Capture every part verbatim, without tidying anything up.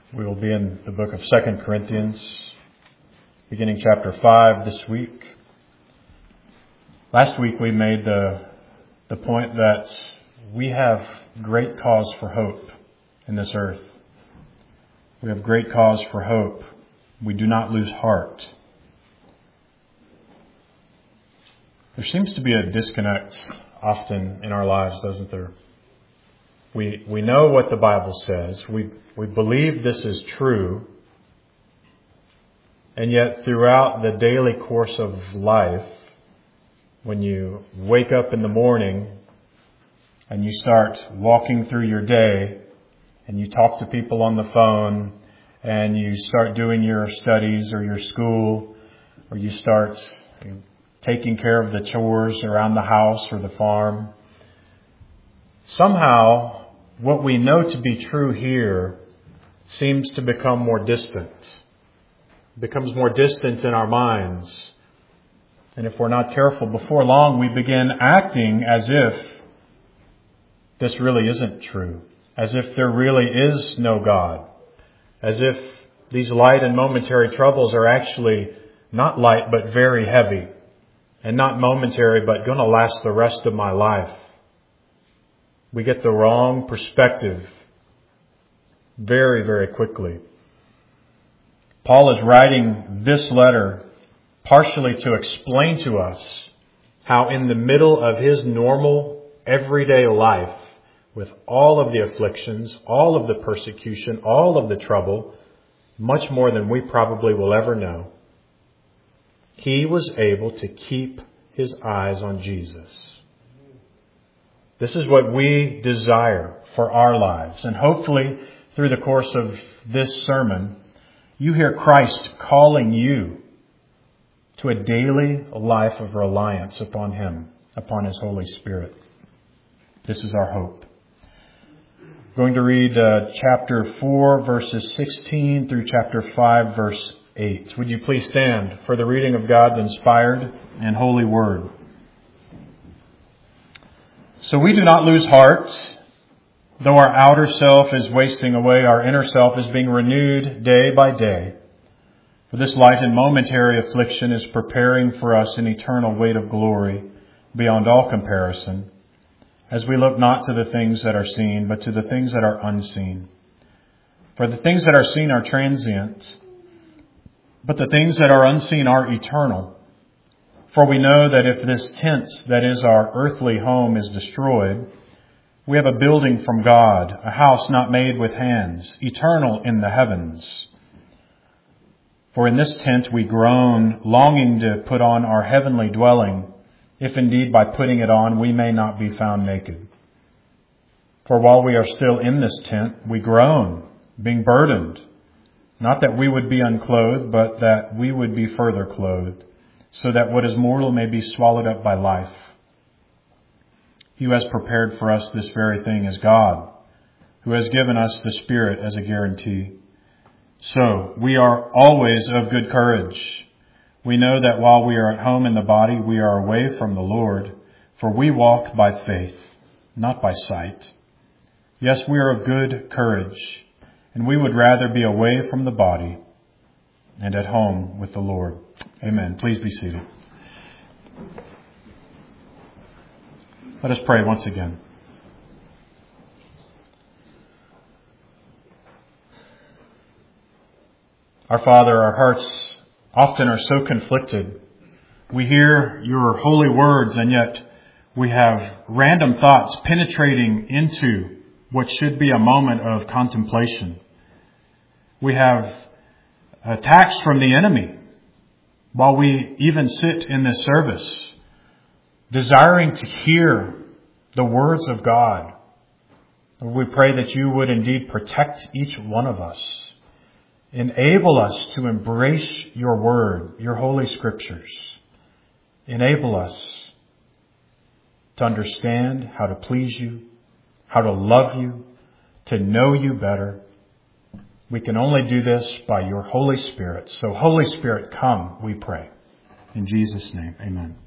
We will be in the book of Second Corinthians, beginning chapter five this week. Last week we made the, the point that we have great cause for hope in this earth. We have great cause for hope. We do not lose heart. There seems to be a disconnect often in our lives, doesn't there? We we know what the Bible says. We we believe this is true. And yet throughout the daily course of life, when you wake up in the morning and you start walking through your day and you talk to people on the phone and you start doing your studies or your school, or you start taking care of the chores around the house or the farm, somehow what we know to be true here seems to become more distant. It becomes more distant in our minds. And if we're not careful, before long we begin acting as if this really isn't true. As if there really is no God. As if these light and momentary troubles are actually not light but very heavy. And not momentary but going to last the rest of my life. We get the wrong perspective very, very quickly. Paul is writing this letter partially to explain to us how in the middle of his normal, everyday life, with all of the afflictions, all of the persecution, all of the trouble, much more than we probably will ever know, he was able to keep his eyes on Jesus. This is what we desire for our lives. And hopefully, through the course of this sermon, you hear Christ calling you to a daily life of reliance upon Him, upon His Holy Spirit. This is our hope. I'm going to read uh, chapter four, verses sixteen through chapter five, verse eight. Would you please stand for the reading of God's inspired and holy word? So we do not lose heart. Though our outer self is wasting away, our inner self is being renewed day by day. For this light and momentary affliction is preparing for us an eternal weight of glory beyond all comparison, as we look not to the things that are seen, but to the things that are unseen. For the things that are seen are transient, but the things that are unseen are eternal. For we know that if this tent, that is our earthly home, is destroyed, we have a building from God, a house not made with hands, eternal in the heavens. For in this tent we groan, longing to put on our heavenly dwelling, if indeed by putting it on we may not be found naked. For while we are still in this tent, we groan, being burdened, not that we would be unclothed, but that we would be further clothed, so that what is mortal may be swallowed up by life. He who has prepared for us this very thing is God, who has given us the Spirit as a guarantee. So we are always of good courage. We know that while we are at home in the body, we are away from the Lord, for we walk by faith, not by sight. Yes, we are of good courage, and we would rather be away from the body and at home with the Lord. Amen. Please be seated. Let us pray once again. Our Father, our hearts often are so conflicted. We hear your holy words, and yet we have random thoughts penetrating into what should be a moment of contemplation. We have attacks from the enemy while we even sit in this service, desiring to hear the words of God. We pray that you would indeed protect each one of us. Enable us to embrace your word, your holy scriptures. Enable us to understand how to please you, how to love you, to know you better. We can only do this by your Holy Spirit. So Holy Spirit, come, we pray. In Jesus' name, amen.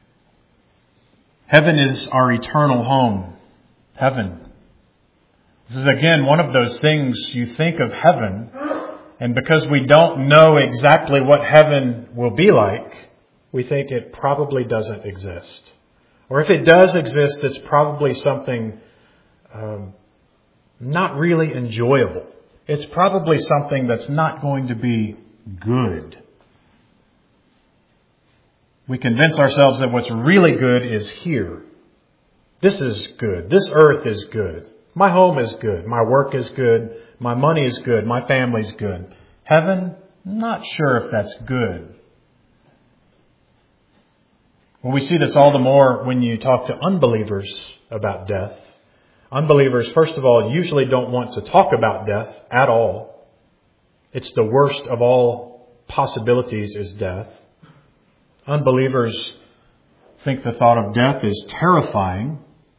Heaven is our eternal home. Heaven. This is again one of those things you think of heaven, and because we don't know exactly what heaven will be like, we think it probably doesn't exist. Or if it does exist, it's probably something um, not really enjoyable. It's probably something that's not going to be good. We convince ourselves that what's really good is here. This is good. This earth is good. My home is good. My work is good. My money is good. My family's good. Heaven, not sure if that's good. Well, we see this all the more when you talk to unbelievers about death. Unbelievers, first of all, usually don't want to talk about death at all. It's the worst of all possibilities is death. Unbelievers think the thought of death is terrifying.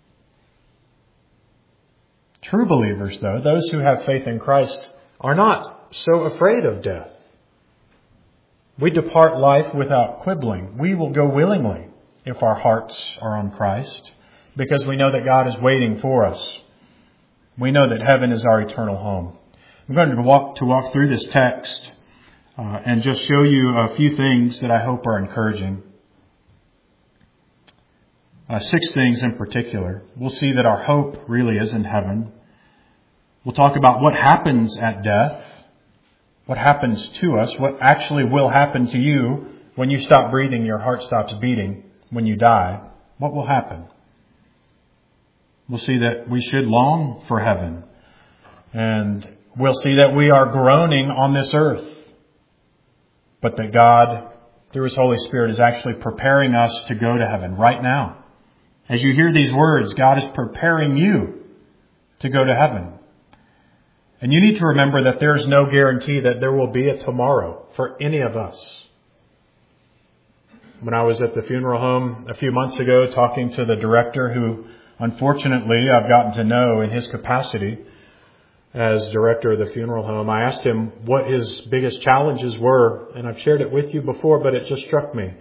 True believers, though, those who have faith in Christ, are not so afraid of death. We depart life without quibbling. We will go willingly if our hearts are on Christ, because we know that God is waiting for us. We know that heaven is our eternal home. I'm going to walk to walk through this text uh, and just show you a few things that I hope are encouraging. Uh, six things in particular. We'll see that our hope really is in heaven. We'll talk about what happens at death, what happens to us, what actually will happen to you when you stop breathing, your heart stops beating, when you die. What will happen? We'll see that we should long for heaven. And we'll see that we are groaning on this earth, but that God, through His Holy Spirit, is actually preparing us to go to heaven right now. As you hear these words, God is preparing you to go to heaven. And you need to remember that there is no guarantee that there will be a tomorrow for any of us. When I was at the funeral home a few months ago talking to the director, who unfortunately I've gotten to know in his capacity as director of the funeral home, I asked him what his biggest challenges were, and I've shared it with you before, but it just struck me.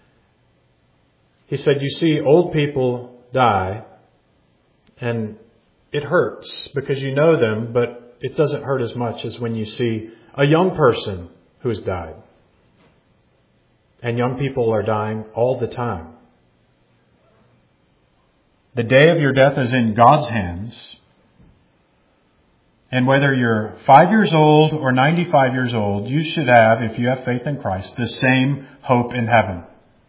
He said, you see, old people die, and it hurts because you know them, but it doesn't hurt as much as when you see a young person who's died. And young people are dying all the time. The day of your death is in God's hands. And whether you're five years old or ninety-five years old, you should have, if you have faith in Christ, the same hope in heaven.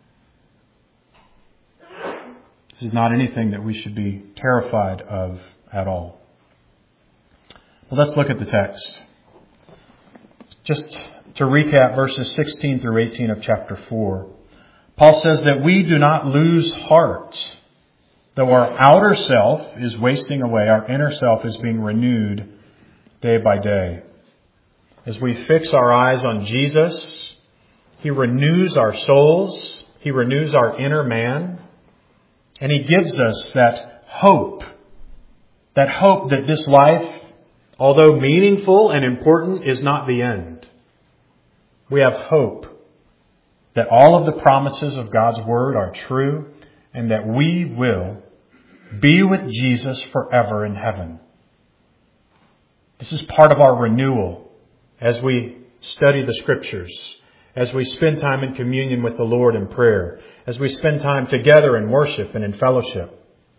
This is not anything that we should be terrified of at all. But let's look at the text. Just to recap verses sixteen through eighteen of chapter four. Paul says that we do not lose heart. Though our outer self is wasting away, our inner self is being renewed day by day. As we fix our eyes on Jesus, He renews our souls. He renews our inner man. And He gives us that hope. That hope that this life, although meaningful and important, is not the end. We have hope that all of the promises of God's Word are true, and that we will be with Jesus forever in heaven. This is part of our renewal as we study the Scriptures, as we spend time in communion with the Lord in prayer, as we spend time together in worship and in fellowship.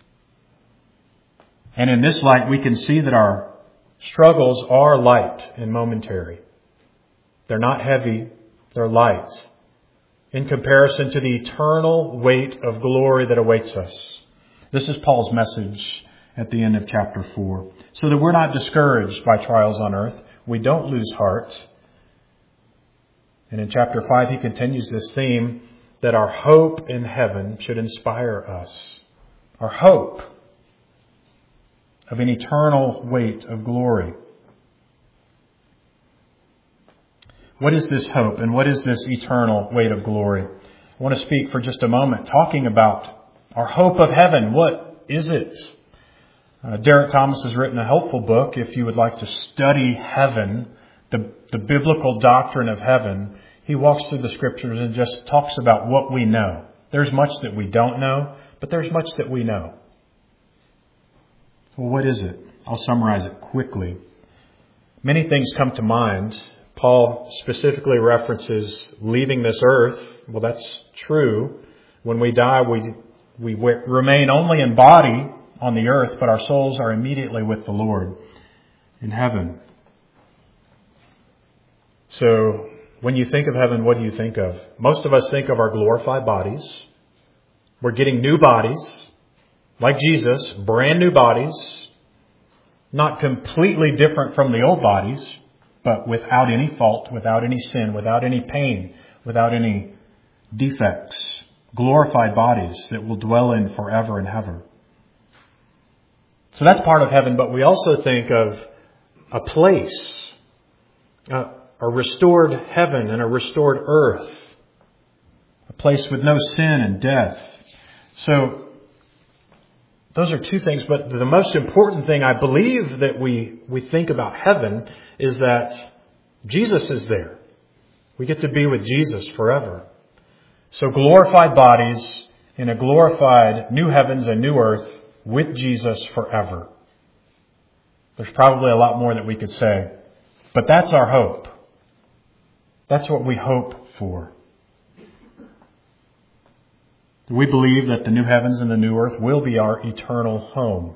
And in this light, we can see that our struggles are light and momentary. They're not heavy, they're light, in comparison to the eternal weight of glory that awaits us. This is Paul's message at the end of chapter four. So that we're not discouraged by trials on earth. We don't lose heart. And in chapter five, he continues this theme that our hope in heaven should inspire us. Our hope of an eternal weight of glory. What is this hope and what is this eternal weight of glory? I want to speak for just a moment talking about our hope of heaven. What is it? Uh, Derek Thomas has written a helpful book if you would like to study heaven, the, the biblical doctrine of heaven. He walks through the Scriptures and just talks about what we know. There's much that we don't know, but there's much that we know. Well, what is it? I'll summarize it quickly. Many things come to mind. Paul specifically references leaving this earth. Well, that's true. When we die, we we remain only in body on the earth, but our souls are immediately with the Lord in heaven. So when you think of heaven, what do you think of? Most of us think of our glorified bodies. We're getting new bodies, like Jesus, brand new bodies, not completely different from the old bodies, but without any fault, without any sin, without any pain, without any defects. Glorified bodies that will dwell in forever and ever. So that's part of heaven, but we also think of a place, a, a restored heaven and a restored earth, a place with no sin and death. So those are two things, but the most important thing I believe that we, we think about heaven is that Jesus is there. We get to be with Jesus forever. So glorified bodies in a glorified new heavens and new earth with Jesus forever. There's probably a lot more that we could say, but that's our hope. That's what we hope for. We believe that the new heavens and the new earth will be our eternal home.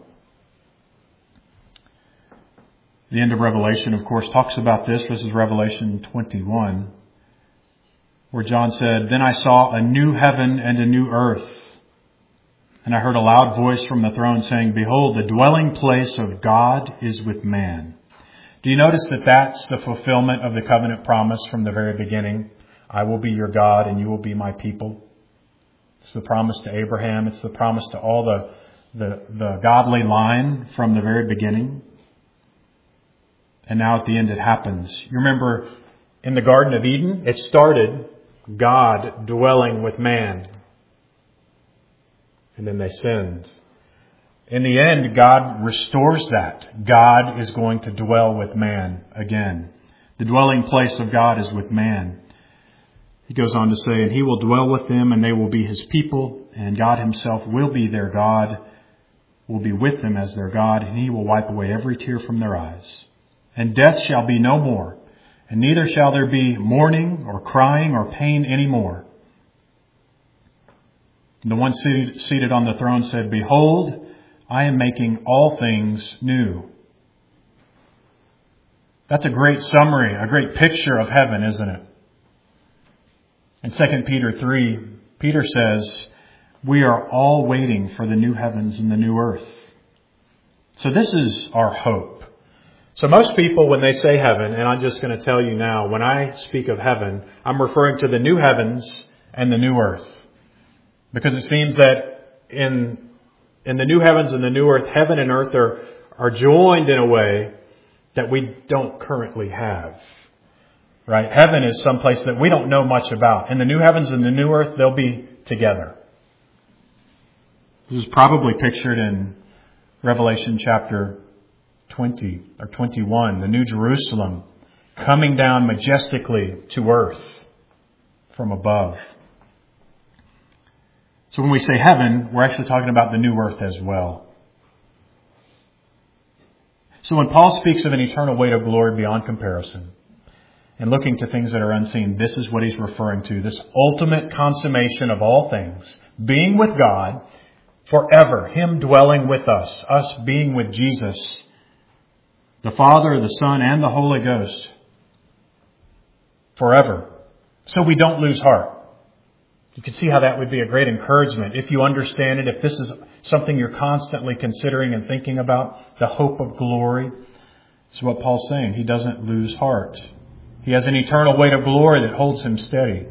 The end of Revelation, of course, talks about this. This is Revelation twenty-one, where John said, "Then I saw a new heaven and a new earth. And I heard a loud voice from the throne saying, 'Behold, the dwelling place of God is with man.'" Do you notice that that's the fulfillment of the covenant promise from the very beginning? I will be your God and you will be my people. It's the promise to Abraham. It's the promise to all the, the, the godly line from the very beginning. And now at the end it happens. You remember in the Garden of Eden, it started God dwelling with man. And then they sinned. In the end, God restores that. God is going to dwell with man again. The dwelling place of God is with man. He goes on to say, "And he will dwell with them, and they will be his people, and God himself will be their God, will be with them as their God, and he will wipe away every tear from their eyes. And death shall be no more, and neither shall there be mourning or crying or pain any more." And the one seated on the throne said, "Behold, I am making all things new." That's a great summary, a great picture of heaven, isn't it? In Second Peter three, Peter says, we are all waiting for the new heavens and the new earth. So this is our hope. So most people, when they say heaven, and I'm just going to tell you now, when I speak of heaven, I'm referring to the new heavens and the new earth. Because it seems that in in the new heavens and the new earth, heaven and earth are, are joined in a way that we don't currently have. Right? Heaven is someplace that we don't know much about. In the new heavens and the new earth, they'll be together. This is probably pictured in Revelation chapter twenty or twenty-one, the New Jerusalem coming down majestically to earth from above. So when we say heaven, we're actually talking about the new earth as well. So when Paul speaks of an eternal weight of glory beyond comparison, and looking to things that are unseen, this is what he's referring to. This ultimate consummation of all things. Being with God forever. Him dwelling with us. Us being with Jesus. The Father, the Son, and the Holy Ghost. Forever. So we don't lose heart. You can see how that would be a great encouragement. If you understand it, if this is something you're constantly considering and thinking about, the hope of glory. This is what Paul's saying. He doesn't lose heart. He has an eternal weight of glory that holds him steady.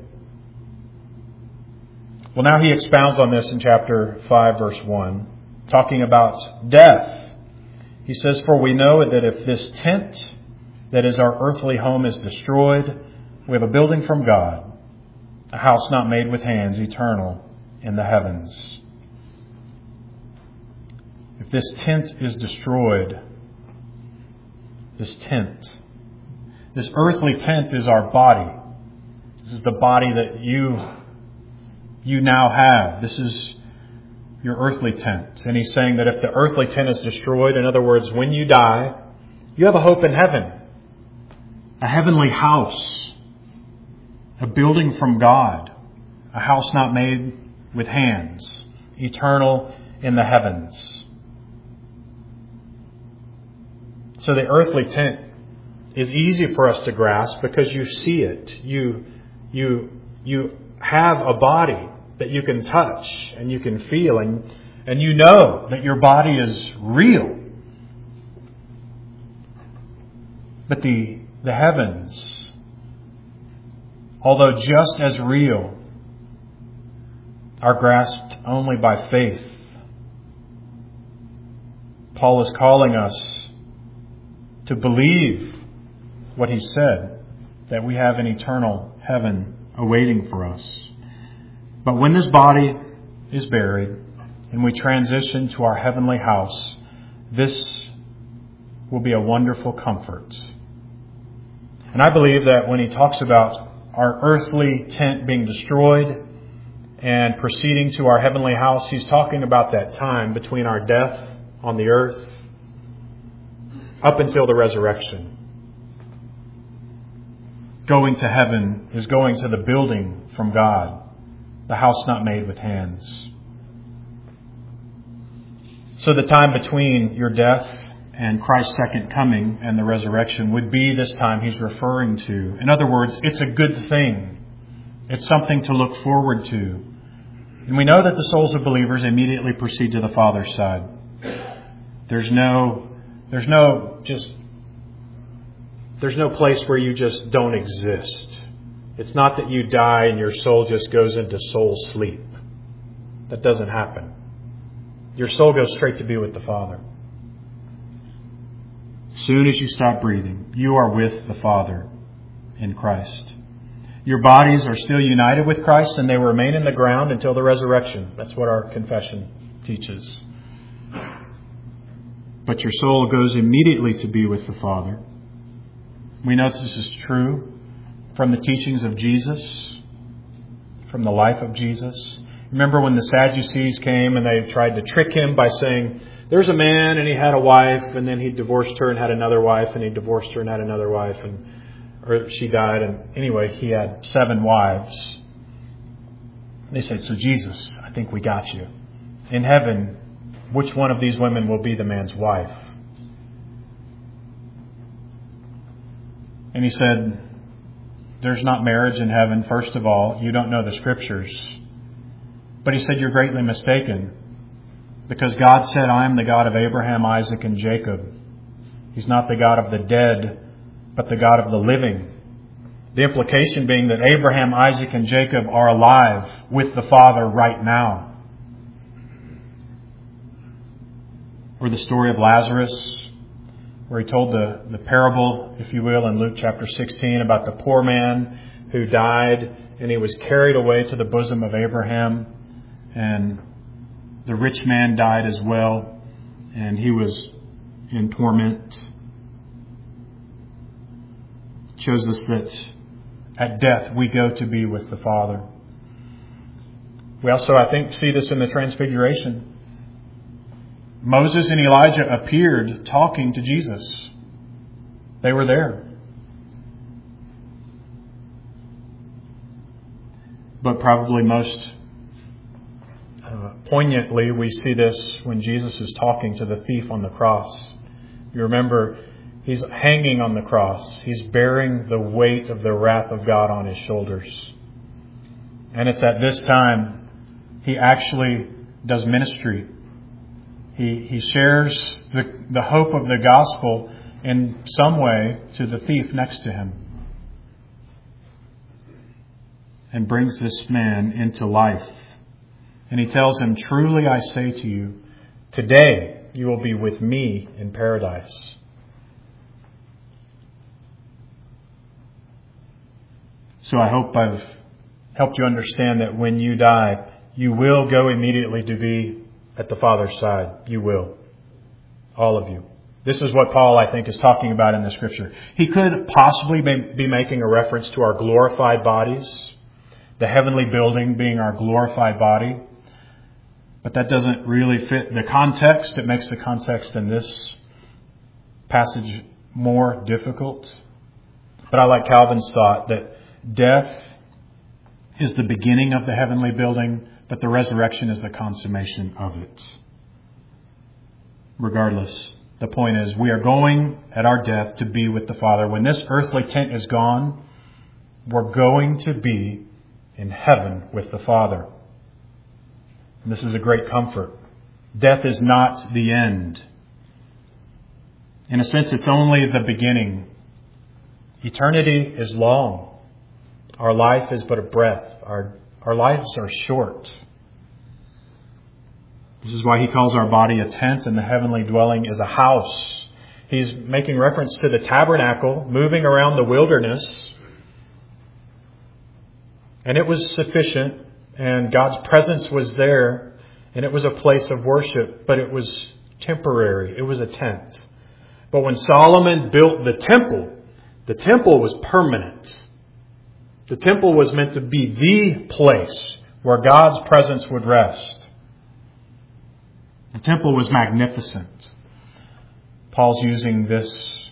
Well, now he expounds on this in chapter five, verse one, talking about death. He says, "For we know that if this tent that is our earthly home is destroyed, we have a building from God, a house not made with hands, eternal in the heavens." If this tent is destroyed, this tent, this earthly tent is our body. This is the body that you, you now have. This is your earthly tent. And he's saying that if the earthly tent is destroyed, in other words, when you die, you have a hope in heaven. A heavenly house. A building from God. A house not made with hands. Eternal in the heavens. So the earthly tent is easy for us to grasp because you see it. You, you, you have a body that you can touch and you can feel, and, and you know that your body is real. But the, the heavens, although just as real, are grasped only by faith. Paul is calling us to believe what he said, that we have an eternal heaven awaiting for us. But when this body is buried and we transition to our heavenly house, this will be a wonderful comfort. And I believe that when he talks about our earthly tent being destroyed and proceeding to our heavenly house, he's talking about that time between our death on the earth up until the resurrection. Going to heaven is going to the building from God, the house not made with hands. So the time between your death and Christ's second coming and the resurrection would be this time he's referring to. In other words, it's a good thing. It's something to look forward to. And we know that the souls of believers immediately proceed to the Father's side. There's no, there's no just, there's no place where you just don't exist. It's not that you die and your soul just goes into soul sleep. That doesn't happen. Your soul goes straight to be with the Father. As soon as you stop breathing, you are with the Father in Christ. Your bodies are still united with Christ and they remain in the ground until the resurrection. That's what our confession teaches. But your soul goes immediately to be with the Father. We know this is true from the teachings of Jesus, from the life of Jesus. Remember when the Sadducees came and they tried to trick him by saying, there's a man and he had a wife and then he divorced her and had another wife and he divorced her and had another wife and or she died, and anyway, he had seven wives. They said, so Jesus, I think we got you. In heaven, which one of these women will be the man's wife? And he said, there's not marriage in heaven. First of all, you don't know the Scriptures. But he said, you're greatly mistaken. Because God said, I am the God of Abraham, Isaac, and Jacob. He's not the God of the dead, but the God of the living. The implication being that Abraham, Isaac, and Jacob are alive with the Father right now. Or the story of Lazarus, where he told the, the parable, if you will, in Luke chapter sixteen about the poor man who died and he was carried away to the bosom of Abraham, and the rich man died as well, and he was in torment. It shows us that at death we go to be with the Father. We also, I think, see this in the Transfiguration. Moses and Elijah appeared talking to Jesus. They were there. But probably most uh, poignantly, we see this when Jesus is talking to the thief on the cross. You remember, he's hanging on the cross. He's bearing the weight of the wrath of God on his shoulders. And it's at this time he actually does ministry. He he shares the, the hope of the gospel in some way to the thief next to him. And brings this man into life. And he tells him, truly I say to you, today you will be with me in paradise. So I hope I've helped you understand that when you die, you will go immediately to be at the Father's side. You will. All of you. This is what Paul, I think, is talking about in the Scripture. He could possibly be making a reference to our glorified bodies, the heavenly building being our glorified body. But that doesn't really fit the context. It makes the context in this passage more difficult. But I like Calvin's thought that death is the beginning of the heavenly building, but the resurrection is the consummation of it. Regardless, the point is we are going at our death to be with the Father. When this earthly tent is gone, we're going to be in heaven with the Father. And this is a great comfort. Death is not the end. In a sense, it's only the beginning. Eternity is long. Our life is but a breath. Our, our lives are short. This is why he calls our body a tent and the heavenly dwelling is a house. He's making reference to the tabernacle moving around the wilderness. And it was sufficient, and God's presence was there, and it was a place of worship, but it was temporary. It was a tent. But when Solomon built the temple, the temple was permanent. The temple was meant to be the place where God's presence would rest. The temple was magnificent. Paul's using this,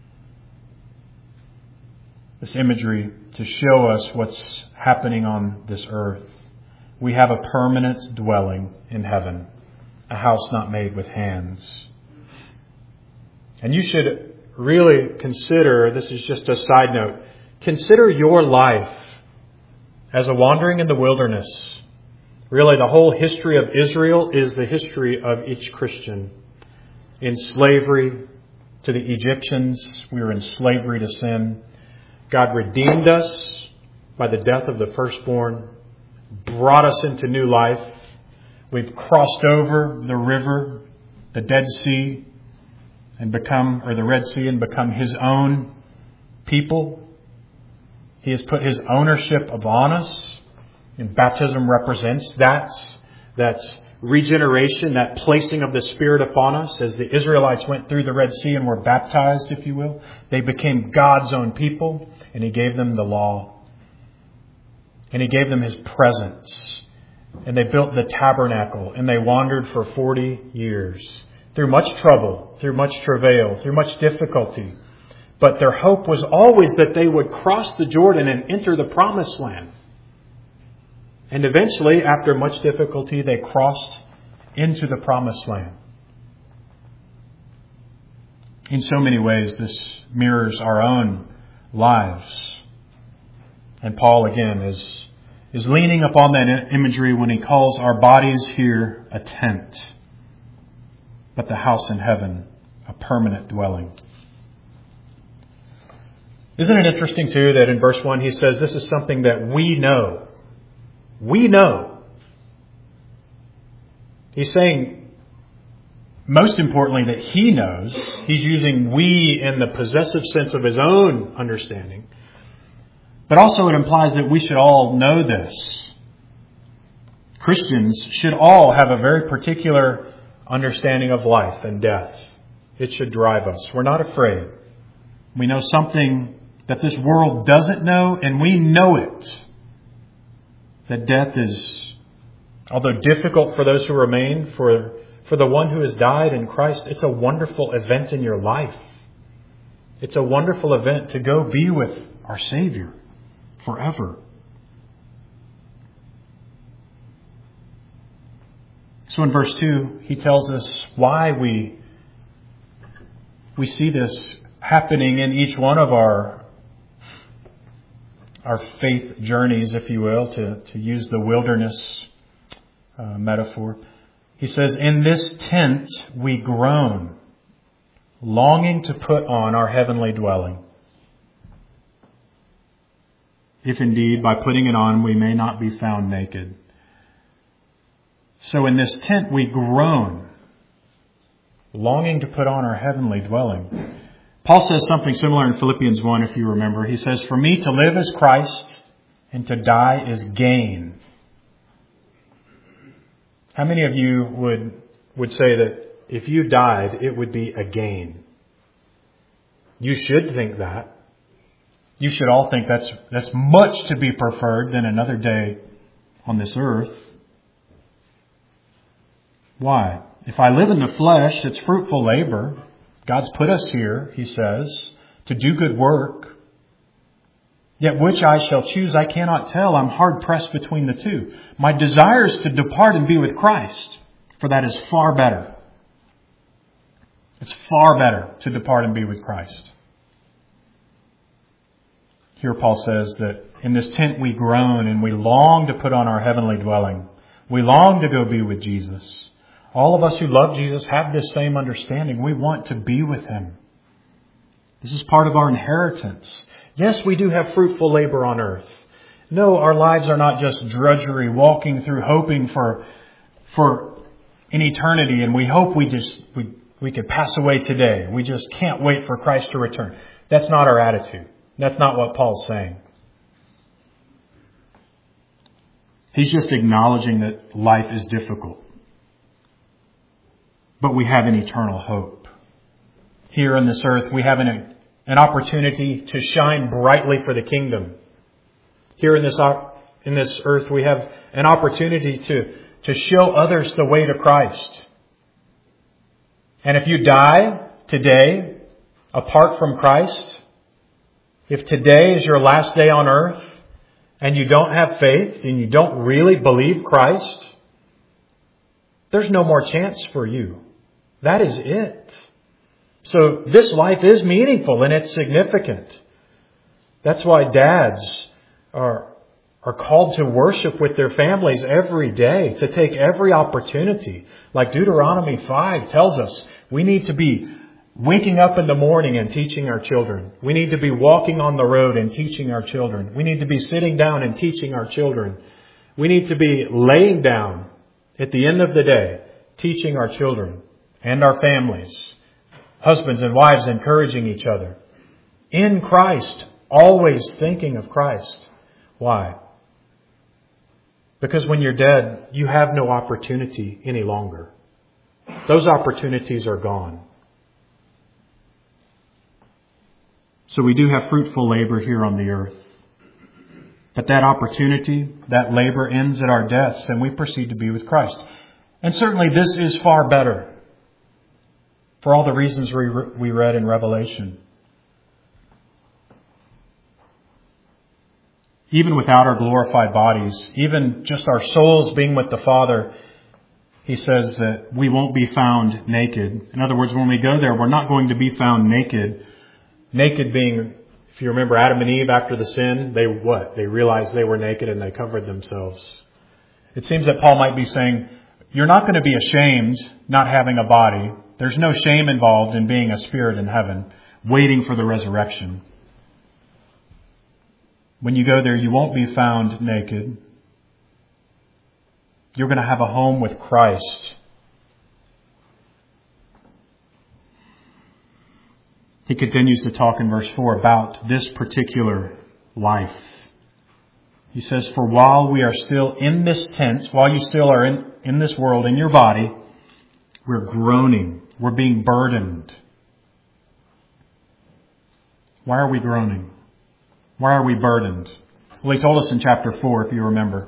this imagery to show us what's happening on this earth. We have a permanent dwelling in heaven, a house not made with hands. And you should really consider, this is just a side note, consider your life as a wandering in the wilderness. Really, the whole history of Israel is the history of each Christian. In slavery to the Egyptians, we were in slavery to sin. God redeemed us by the death of the firstborn, brought us into new life. We've crossed over the river, the Dead Sea, and become, or the Red Sea, and become His own people. He has put His ownership upon us. And baptism represents that. That's regeneration, that placing of the Spirit upon us. As the Israelites went through the Red Sea and were baptized, if you will, they became God's own people, and He gave them the law. And He gave them His presence. And they built the tabernacle, and they wandered for forty years. Through much trouble, through much travail, through much difficulty. But their hope was always that they would cross the Jordan and enter the promised land. And eventually, after much difficulty, they crossed into the promised land. In so many ways, this mirrors our own lives. And Paul, again, is, is leaning upon that imagery when he calls our bodies here a tent, but the house in heaven, a permanent dwelling. Isn't it interesting, too, that in verse one he says this is something that we know. We know. He's saying, most importantly, that he knows. He's using we in the possessive sense of his own understanding. But also it implies that we should all know this. Christians should all have a very particular understanding of life and death. It should drive us. We're not afraid. We know something that this world doesn't know, and we know it. That death is, although difficult for those who remain, for, for the one who has died in Christ, it's a wonderful event in your life. It's a wonderful event to go be with our Savior forever. So in verse two, he tells us why we, we see this happening in each one of our our faith journeys, if you will, to, to use the wilderness uh, metaphor. He says, in this tent we groan, longing to put on our heavenly dwelling. If indeed by putting it on we may not be found naked. So in this tent we groan, longing to put on our heavenly dwelling. Paul says something similar in Philippians one, if you remember. He says, for me to live is Christ, and to die is gain. How many of you would, would say that if you died, it would be a gain? You should think that. You should all think that's, that's much to be preferred than another day on this earth. Why? If I live in the flesh, it's fruitful labor. God's put us here, he says, to do good work. Yet which I shall choose, I cannot tell. I'm hard pressed between the two. My desire is to depart and be with Christ, for that is far better. It's far better to depart and be with Christ. Here Paul says that in this tent we groan and we long to put on our heavenly dwelling. We long to go be with Jesus. All of us who love Jesus have this same understanding. We want to be with Him. This is part of our inheritance. Yes, we do have fruitful labor on earth. No, our lives are not just drudgery, walking through hoping for, for an eternity, and we hope we just we, we could pass away today. We just can't wait for Christ to return. That's not our attitude. That's not what Paul's saying. He's just acknowledging that life is difficult. But we have an eternal hope. Here on this earth, we have an, an opportunity to shine brightly for the kingdom. Here in this, in this earth, we have an opportunity to, to show others the way to Christ. And if you die today apart from Christ, if today is your last day on earth and you don't have faith and you don't really believe Christ, there's no more chance for you. That is it. So this life is meaningful and it's significant. That's why dads are, are called to worship with their families every day, to take every opportunity. Like Deuteronomy five tells us, we need to be waking up in the morning and teaching our children. We need to be walking on the road and teaching our children. We need to be sitting down and teaching our children. We need to be laying down at the end of the day, teaching our children and our families. Husbands and wives encouraging each other. In Christ, always thinking of Christ. Why? Because when you're dead, you have no opportunity any longer. Those opportunities are gone. So we do have fruitful labor here on the earth. But that opportunity, that labor ends at our deaths and we proceed to be with Christ. And certainly this is far better for all the reasons we we read in Revelation. Even without our glorified bodies, even just our souls being with the Father, he says that we won't be found naked. In other words, when we go there, we're not going to be found naked. Naked being, if you remember Adam and Eve after the sin, they what? They realized they were naked and they covered themselves. It seems that Paul might be saying, you're not going to be ashamed not having a body. There's no shame involved in being a spirit in heaven, waiting for the resurrection. When you go there, you won't be found naked. You're going to have a home with Christ. He continues to talk in verse four about this particular life. He says, for while we are still in this tent, while you still are in, in this world, in your body, we're groaning. We're being burdened. Why are we groaning? Why are we burdened? Well, he told us in chapter four, if you remember.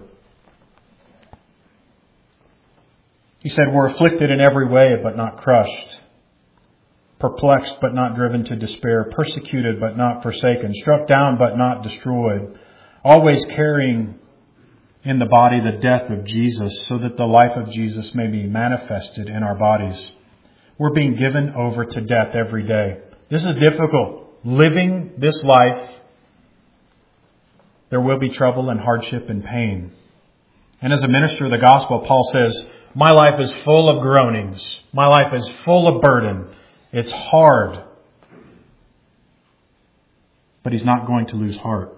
He said, we're afflicted in every way, but not crushed. Perplexed, but not driven to despair. Persecuted, but not forsaken. Struck down, but not destroyed. Always carrying in the body the death of Jesus, so that the life of Jesus may be manifested in our bodies. We're being given over to death every day. This is difficult. Living this life, there will be trouble and hardship and pain. And as a minister of the gospel, Paul says, my life is full of groanings. My life is full of burden. It's hard. But he's not going to lose heart.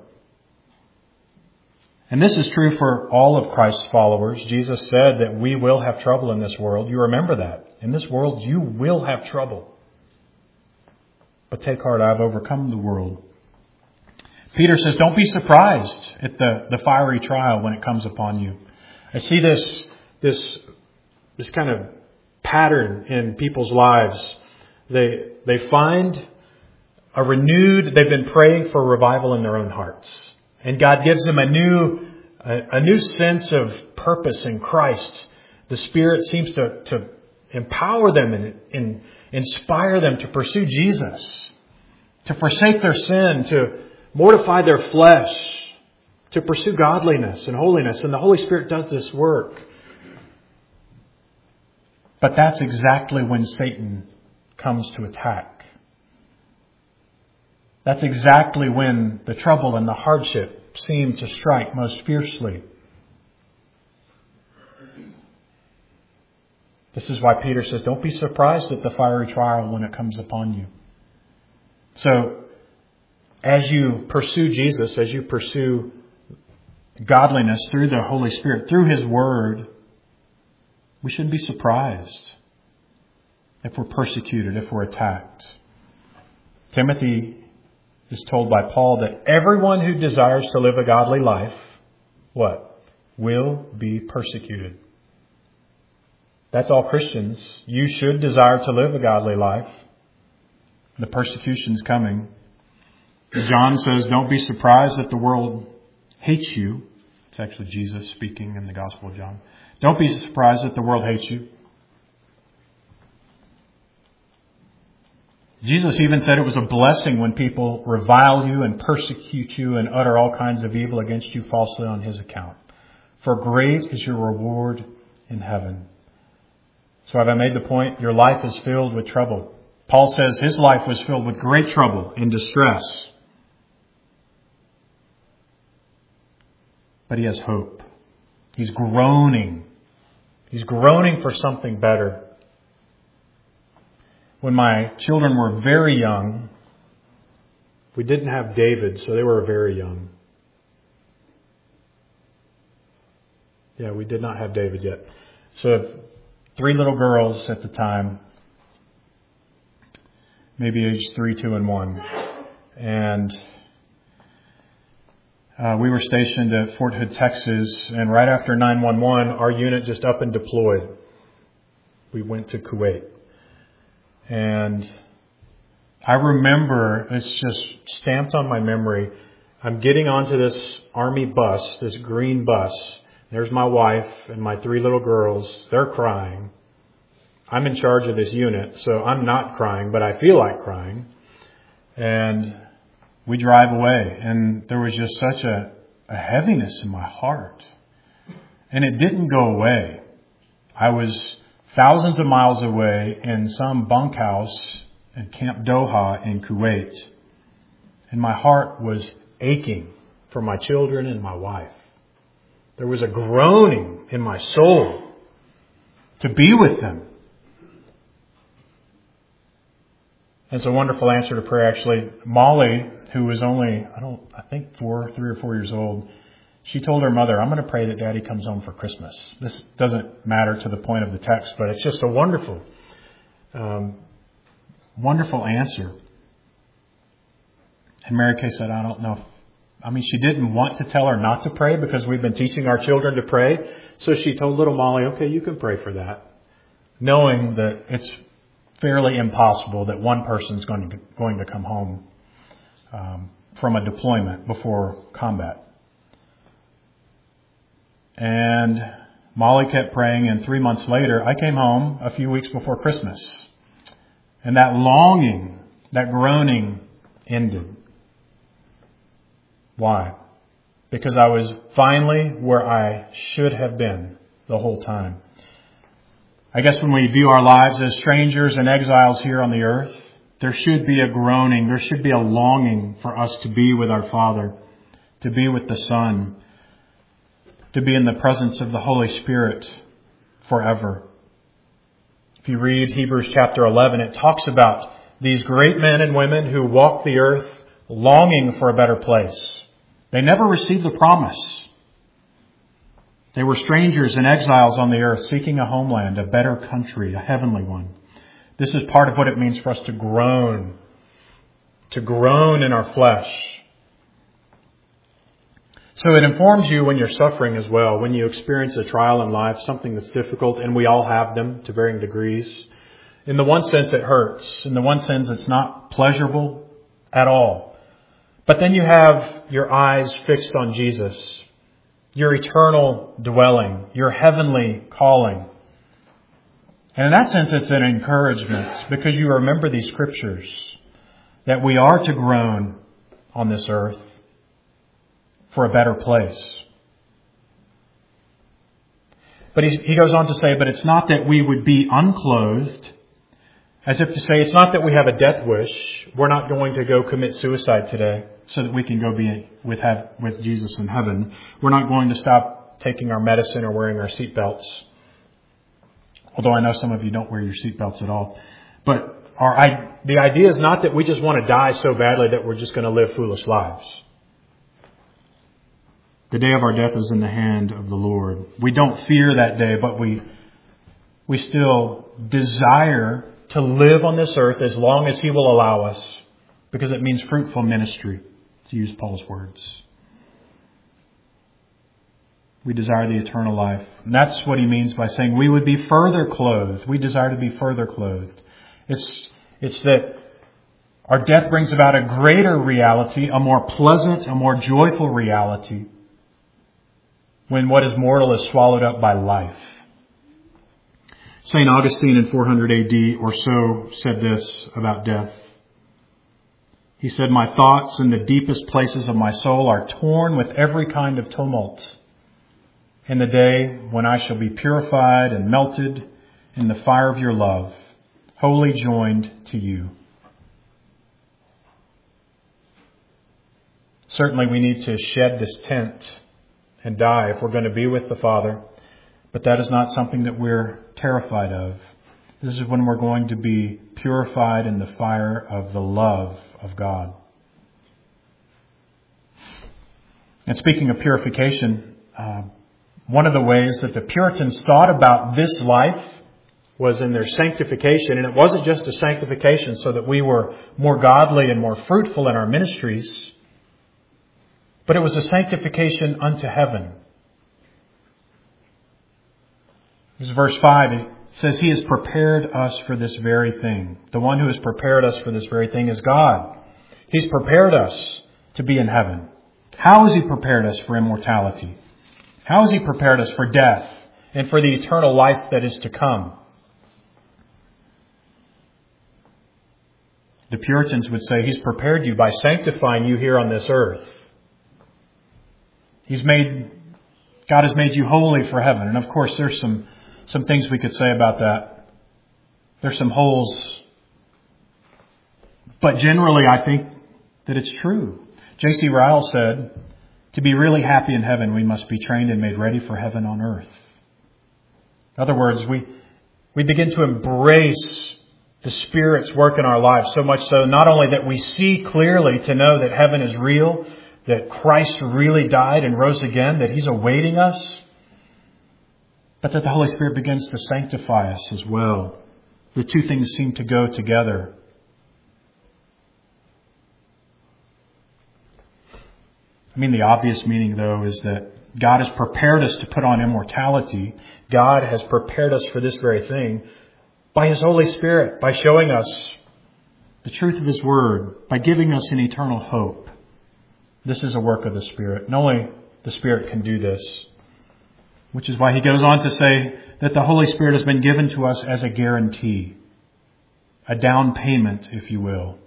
And this is true for all of Christ's followers. Jesus said that we will have trouble in this world. You remember that. In this world, you will have trouble. But take heart, I've overcome the world. Peter says, don't be surprised at the, the fiery trial when it comes upon you. I see this, this, this kind of pattern in people's lives. They, they find a renewed, they've been praying for revival in their own hearts. And God gives them a new, a, a new sense of purpose in Christ. The Spirit seems to, to empower them and, and inspire them to pursue Jesus, to forsake their sin, to mortify their flesh, to pursue godliness and holiness. And the Holy Spirit does this work. But that's exactly when Satan comes to attack. That's exactly when the trouble and the hardship seem to strike most fiercely. This is why Peter says, don't be surprised at the fiery trial when it comes upon you. So, as you pursue Jesus, as you pursue godliness through the Holy Spirit, through His Word, we shouldn't be surprised if we're persecuted, if we're attacked. Timothy is told by Paul that everyone who desires to live a godly life, what? Will be persecuted. That's all Christians. You should desire to live a godly life. The persecution's coming. John says, don't be surprised that the world hates you. It's actually Jesus speaking in the Gospel of John. Don't be surprised that the world hates you. Jesus even said it was a blessing when people revile you and persecute you and utter all kinds of evil against you falsely on His account. For great is your reward in heaven. So have I made the point? Your life is filled with trouble. Paul says his life was filled with great trouble and distress. But he has hope. He's groaning. He's groaning for something better. When my children were very young, we didn't have David, so they were very young. Yeah, we did not have David yet. So three little girls at the time, maybe aged three, two, and one. And uh, we were stationed at Fort Hood, Texas. And right after nine one one, our unit just up and deployed. We went to Kuwait. And I remember, it's just stamped on my memory, I'm getting onto this Army bus, this green bus. There's my wife and my three little girls. They're crying. I'm in charge of this unit, so I'm not crying, but I feel like crying. And we drive away, and there was just such a, a heaviness in my heart. And it didn't go away. I was thousands of miles away in some bunkhouse in Camp Doha in Kuwait. And my heart was aching for my children and my wife. There was a groaning in my soul to be with them. It's a wonderful answer to prayer, actually. Molly, who was only, I don't, I think four, three or four years old, she told her mother, I'm going to pray that Daddy comes home for Christmas. This doesn't matter to the point of the text, but it's just a wonderful, um, wonderful answer. And Mary Kay said, I don't know if, I mean, she didn't want to tell her not to pray because we've been teaching our children to pray. So she told little Molly, okay, you can pray for that. Knowing that it's fairly impossible that one person's going to, going to come home um, from a deployment before combat. And Molly kept praying, and three months later, I came home a few weeks before Christmas. And that longing, that groaning ended. Why? Because I was finally where I should have been the whole time. I guess when we view our lives as strangers and exiles here on the earth, there should be a groaning, there should be a longing for us to be with our Father, to be with the Son, to be in the presence of the Holy Spirit forever. If you read Hebrews chapter eleven, it talks about these great men and women who walked the earth longing for a better place. They never received the promise. They were strangers and exiles on the earth, seeking a homeland, a better country, a heavenly one. This is part of what it means for us to groan, to groan in our flesh. So it informs you when you're suffering as well, when you experience a trial in life, something that's difficult, and we all have them to varying degrees. In the one sense, it hurts. In the one sense, it's not pleasurable at all. But then you have your eyes fixed on Jesus, your eternal dwelling, your heavenly calling. And in that sense, it's an encouragement because you remember these scriptures that we are to groan on this earth for a better place. But he, he goes on to say, but it's not that we would be unclothed, as if to say, it's not that we have a death wish. We're not going to go commit suicide today so that we can go be with have, with Jesus in heaven. We're not going to stop taking our medicine or wearing our seatbelts. Although I know some of you don't wear your seatbelts at all. But our, I, the idea is not that we just want to die so badly that we're just going to live foolish lives. The day of our death is in the hand of the Lord. We don't fear that day, but we we still desire to live on this earth as long as He will allow us, because it means fruitful ministry, to use Paul's words. We desire the eternal life. And that's what he means by saying we would be further clothed. We desire to be further clothed. It's, it's that our death brings about a greater reality, a more pleasant, a more joyful reality, when what is mortal is swallowed up by life. Saint Augustine in four hundred A D or so said this about death. He said, "My thoughts in the deepest places of my soul are torn with every kind of tumult. In the day when I shall be purified and melted in the fire of your love, wholly joined to you." Certainly we need to shed this tent and die if we're going to be with the Father. But that is not something that we're terrified of. This is when we're going to be purified in the fire of the love of God. And speaking of purification, uh, one of the ways that the Puritans thought about this life was in their sanctification. And it wasn't just a sanctification so that we were more godly and more fruitful in our ministries, but it was a sanctification unto heaven. This is verse five. It says, He has prepared us for this very thing. The one who has prepared us for this very thing is God. He's prepared us to be in heaven. How has He prepared us for immortality? How has He prepared us for death and for the eternal life that is to come? The Puritans would say He's prepared you by sanctifying you here on this earth. He's made, God has made you holy for heaven. And of course, there's some, some things we could say about that. There's some holes. But generally, I think that it's true. J C Ryle said, to be really happy in heaven, we must be trained and made ready for heaven on earth. In other words, we, we begin to embrace the Spirit's work in our lives, so much so not only that we see clearly to know that heaven is real, that Christ really died and rose again, that He's awaiting us, but that the Holy Spirit begins to sanctify us as well. The two things seem to go together. I mean, the obvious meaning, though, is that God has prepared us to put on immortality. God has prepared us for this very thing by His Holy Spirit, by showing us the truth of His Word, by giving us an eternal hope. This is a work of the Spirit. And only the Spirit can do this. Which is why he goes on to say that the Holy Spirit has been given to us as a guarantee. A down payment, if you will.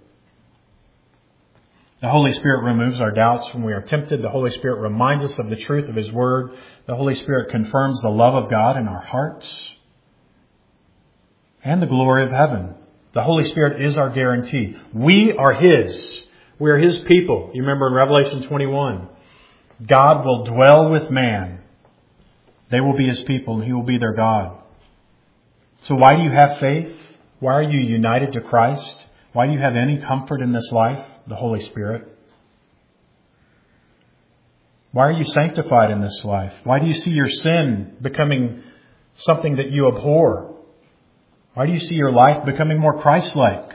The Holy Spirit removes our doubts when we are tempted. The Holy Spirit reminds us of the truth of His Word. The Holy Spirit confirms the love of God in our hearts and the glory of heaven. The Holy Spirit is our guarantee. We are His. We are His people. You remember in Revelation twenty-one, God will dwell with man. They will be His people and He will be their God. So why do you have faith? Why are you united to Christ? Why do you have any comfort in this life? The Holy Spirit. Why are you sanctified in this life? Why do you see your sin becoming something that you abhor? Why do you see your life becoming more Christ-like?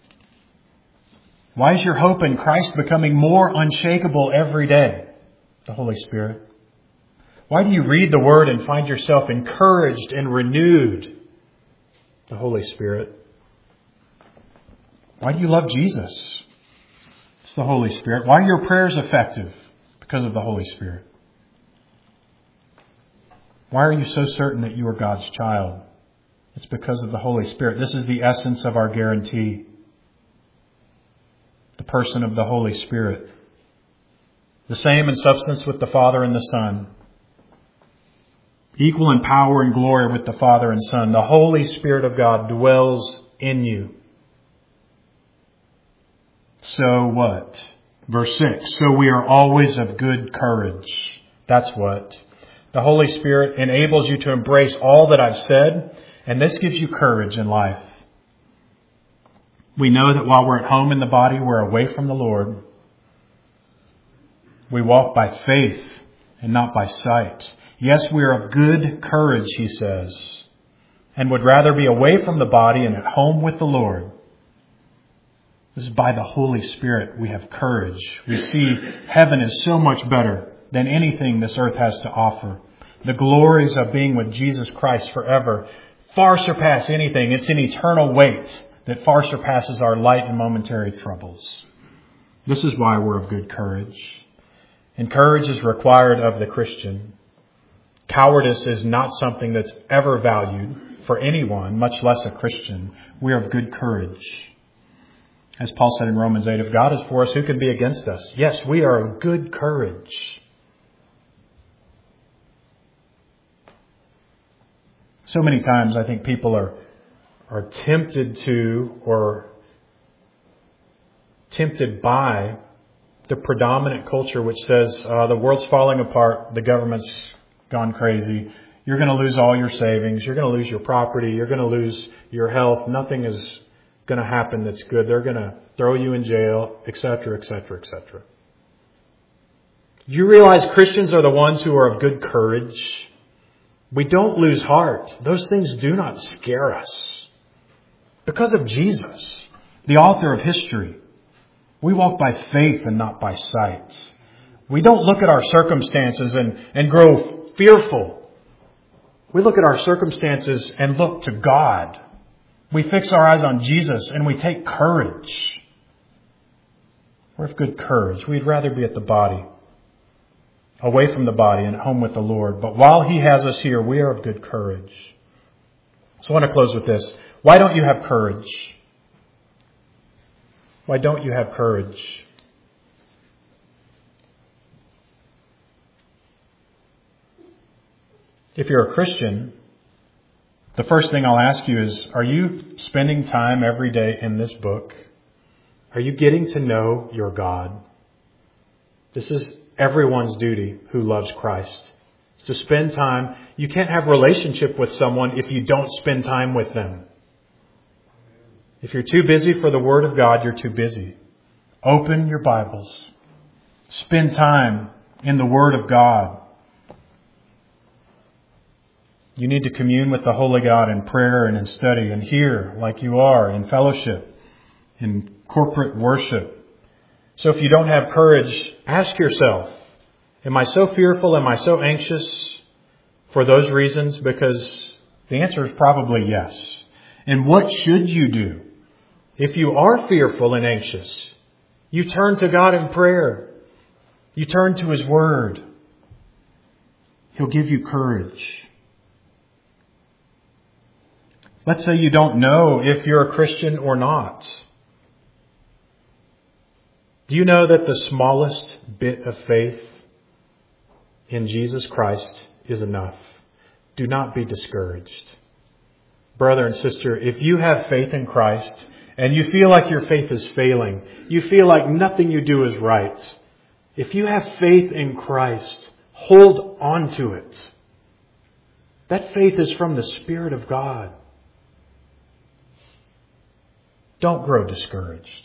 Why is your hope in Christ becoming more unshakable every day? The Holy Spirit. Why do you read the Word and find yourself encouraged and renewed? The Holy Spirit. Why do you love Jesus? It's the Holy Spirit. Why are your prayers effective? Because of the Holy Spirit. Why are you so certain that you are God's child? It's because of the Holy Spirit. This is the essence of our guarantee. The person of the Holy Spirit. The same in substance with the Father and the Son. Equal in power and glory with the Father and Son. The Holy Spirit of God dwells in you. So what? Verse six. So we are always of good courage. That's what. The Holy Spirit enables you to embrace all that I've said, and this gives you courage in life. We know that while we're at home in the body, we're away from the Lord. We walk by faith and not by sight. Yes, we are of good courage, he says, and would rather be away from the body and at home with the Lord. This is by the Holy Spirit we have courage. We see heaven is so much better than anything this earth has to offer. The glories of being with Jesus Christ forever far surpass anything. It's an eternal weight that far surpasses our light and momentary troubles. This is why we're of good courage. And courage is required of the Christian. Cowardice is not something that's ever valued for anyone, much less a Christian. We are of good courage. As Paul said in Romans eight, if God is for us, who can be against us? Yes, we are of good courage. So many times I think people are, are tempted to or tempted by the predominant culture which says uh, the world's falling apart, the government's gone crazy, you're going to lose all your savings, you're going to lose your property, you're going to lose your health, nothing is going to happen that's good, they're going to throw you in jail, et cetera, et cetera, et cetera. You realize Christians are the ones who are of good courage. We don't lose heart. Those things do not scare us. Because of Jesus, the author of history, we walk by faith and not by sight. We don't look at our circumstances and, and grow fearful. We look at our circumstances and look to God. We fix our eyes on Jesus and we take courage. We're of good courage. We'd rather be at the body, away from the body and at home with the Lord. But while He has us here, we are of good courage. So I want to close with this. Why don't you have courage? Why don't you have courage? If you're a Christian, the first thing I'll ask you is, are you spending time every day in this book? Are you getting to know your God? This is everyone's duty who loves Christ. It's to spend time. You can't have a relationship with someone if you don't spend time with them. If you're too busy for the Word of God, you're too busy. Open your Bibles. Spend time in the Word of God. You need to commune with the Holy God in prayer and in study and here, like you are, in fellowship, in corporate worship. So if you don't have courage, ask yourself, am I so fearful? Am I so anxious for those reasons? Because the answer is probably yes. And what should you do? If you are fearful and anxious, you turn to God in prayer. You turn to His Word. He'll give you courage. Let's say you don't know if you're a Christian or not. Do you know that the smallest bit of faith in Jesus Christ is enough? Do not be discouraged. Brother and sister, if you have faith in Christ and you feel like your faith is failing, you feel like nothing you do is right, if you have faith in Christ, hold on to it. That faith is from the Spirit of God. Don't grow discouraged.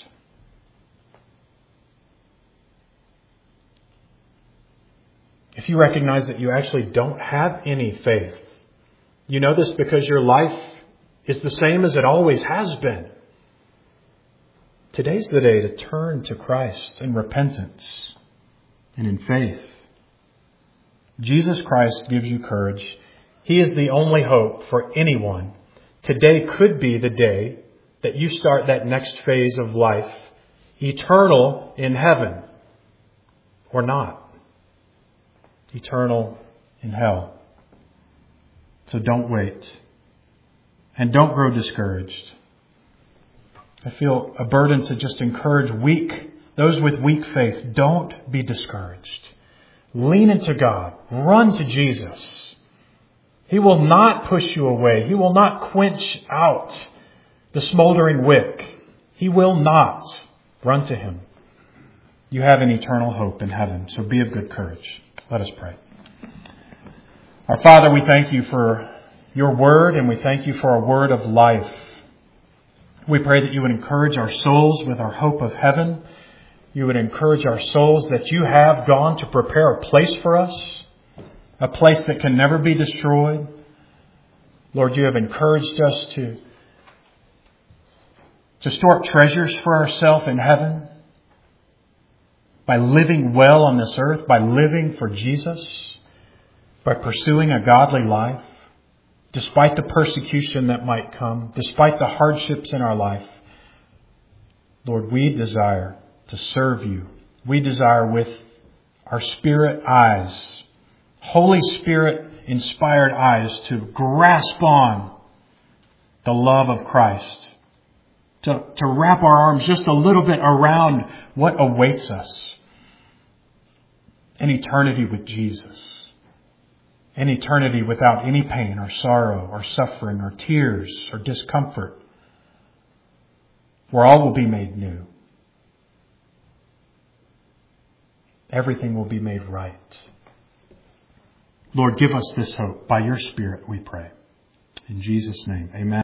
If you recognize that you actually don't have any faith, you know this because your life is the same as it always has been. Today's the day to turn to Christ in repentance and in faith. Jesus Christ gives you courage. He is the only hope for anyone. Today could be the day that you start that next phase of life, eternal in heaven, or not. Eternal in hell. So don't wait. And don't grow discouraged. I feel a burden to just encourage weak, those with weak faith. Don't be discouraged. Lean into God. Run to Jesus. He will not push you away. He will not quench out the smoldering wick. He will not. Run to Him. You have an eternal hope in heaven, so be of good courage. Let us pray. Our Father, we thank You for Your word, and we thank You for a word of life. We pray that You would encourage our souls with our hope of heaven. You would encourage our souls that You have gone to prepare a place for us, a place that can never be destroyed. Lord, You have encouraged us to, to store up treasures for ourselves in heaven by living well on this earth, by living for Jesus, by pursuing a godly life, despite the persecution that might come, despite the hardships in our life. Lord, we desire to serve You. We desire with our spirit eyes, Holy Spirit inspired eyes, to grasp on the love of Christ, to, to wrap our arms just a little bit around what awaits us. An eternity with Jesus. An eternity without any pain or sorrow or suffering or tears or discomfort, where all will be made new. Everything will be made right. Lord, give us this hope by Your Spirit, we pray. In Jesus' name, amen.